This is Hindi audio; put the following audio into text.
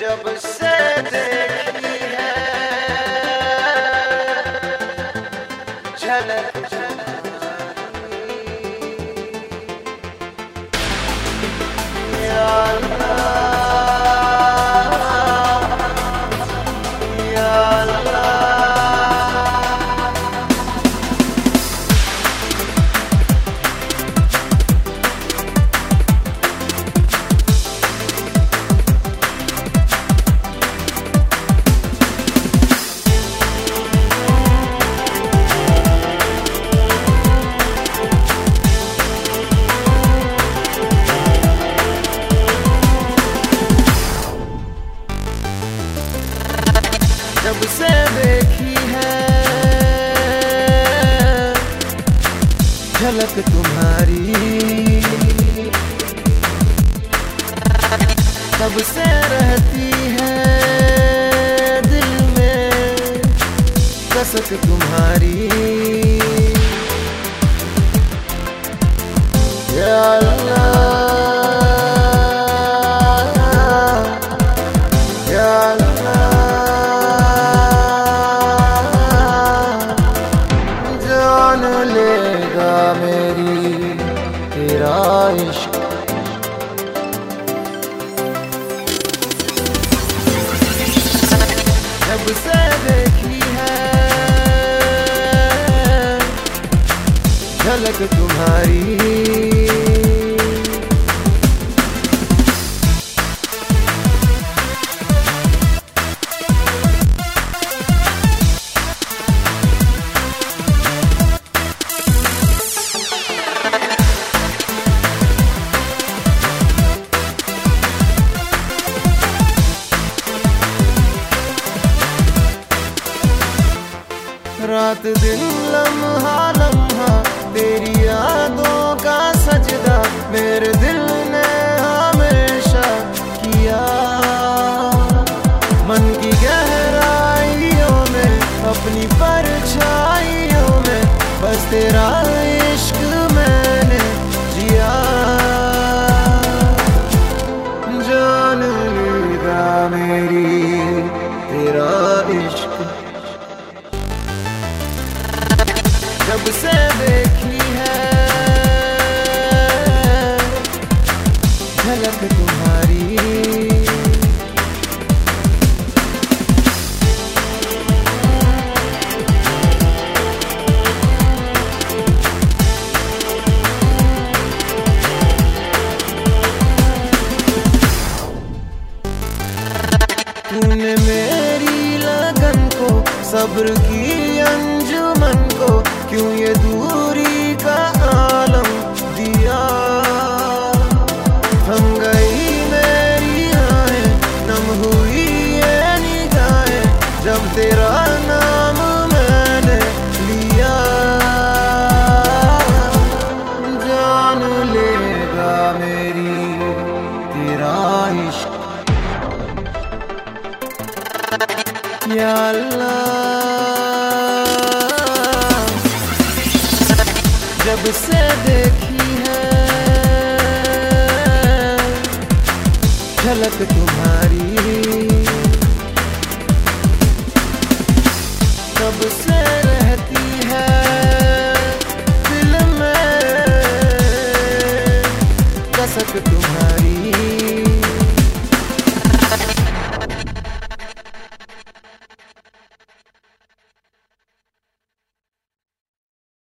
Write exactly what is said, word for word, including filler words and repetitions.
जब से देखी है झलक या अल्लाह, या अल्लाह। जब से देखी है झलक तुम्हारी, तब से रहती है दिल में कसक तुम्हारी। या अल्लाह, या अल्लाह, जान लेगा मेरी तेरा इश्क। जब से देखी है झलक तुम्हारी, रात दिन लम्हा लम्हा तेरी यादों का सजदा मेरे दिल ने हमेशा किया। मन की गहराइयों में अपनी परछाइयों में बस तेरा इश्क मैंने जिया। जान लेगा मेरी तेरा इश्क। जब से देखी है झलक तुम्हारी, तूने मेरी लगन को सब्र की अंजुमन को क्यों ये दूरी का आलम दिया। थम गई मेरी आँखें, नम हुई ये निगाहें जब तेरा नाम मैंने लिया। जान लेगा मेरी तेरा इश्क। या अल्लाह, जब से देखी है झलक तुम्हारी, तब से रहती है दिल में कसक तुम्हारी।